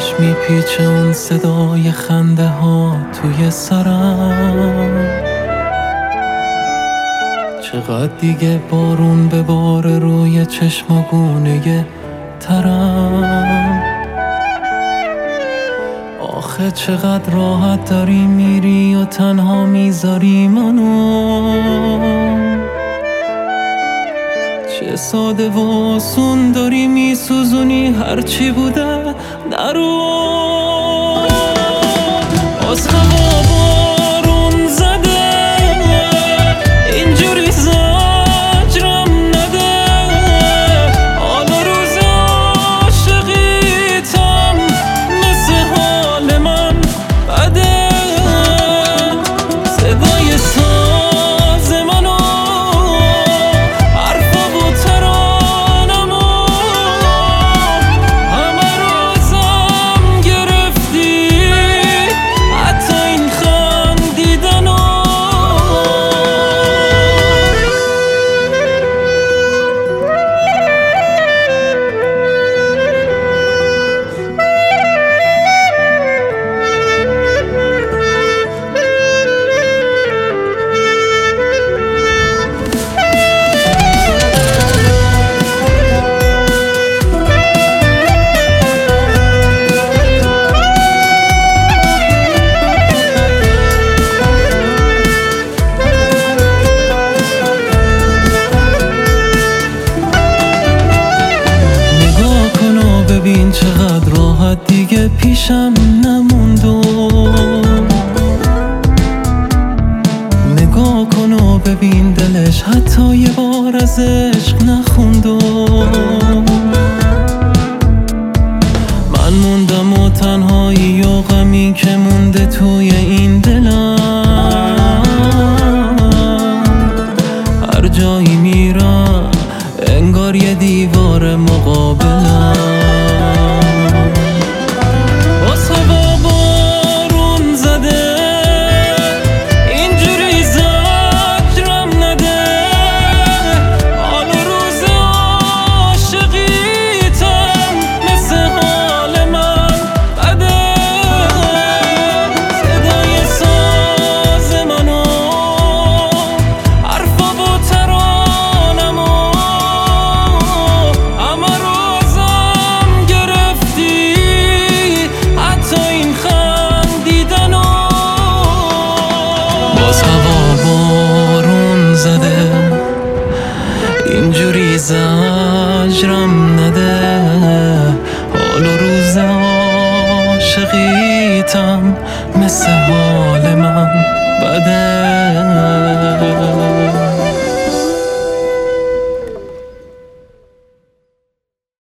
دلش میپیچه اون صدای خنده ها توی سرم. چقدر دیگه بارون بباره روی چشم و گونه ترم. آخه چقدر راحت داری میری و تنها میذاری منو. چه ساده و آسون داری میسوزونی هرچی بوده نرو. باز هوا بارون زده اینجوری زجرم نده. حال و روز عاشقیتم مثل حال من بده. صدای ساز منو حرفا و ترانمو همه رو ازم گرفتی. حتی این خندیدنو. ببین چقدر راحت دیگه پیشم نموند. نگاه کن و ببین دلش حتی یه بار از عشق نخوند. من موندم و تنهایی و غمی که مونده توی این دلم. هر جایی میرم انگار یه دیوار مقابلم. اینجوری زجرم نده. حال و روز عاشقیتم مثل حال من